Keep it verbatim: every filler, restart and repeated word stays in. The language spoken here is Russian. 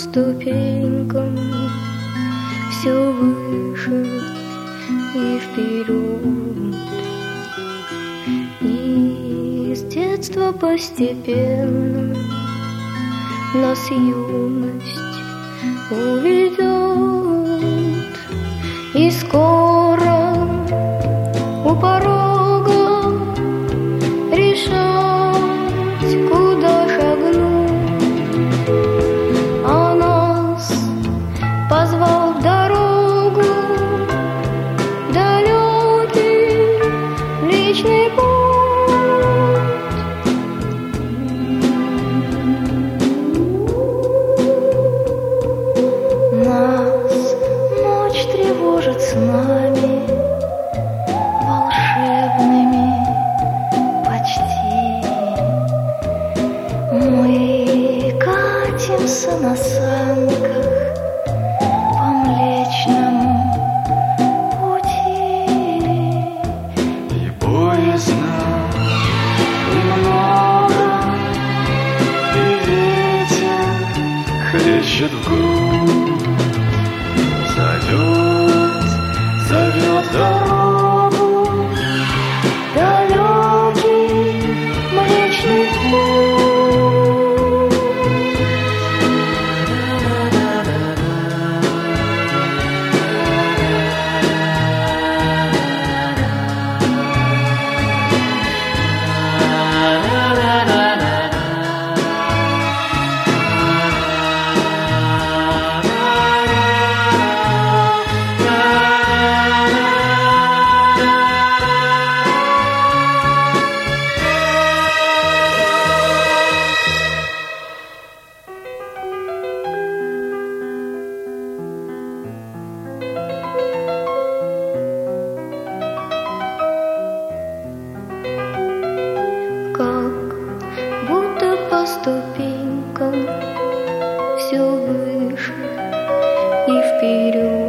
ступенькам все выше и вперед. И с детства постепенно нас юность уведет, и скоро у порога решать, куда шагнуть. А нас позвал в дорогу далекий личный путь. Нас ночь тревожит снами волшебными почти. Мы катимся на санках по Млечному пути, и поезда много, и ветер хлещет в грудь, зовет, зовет дорогу далекий Млечный путь. Как будто по ступенькам все выше и вперед.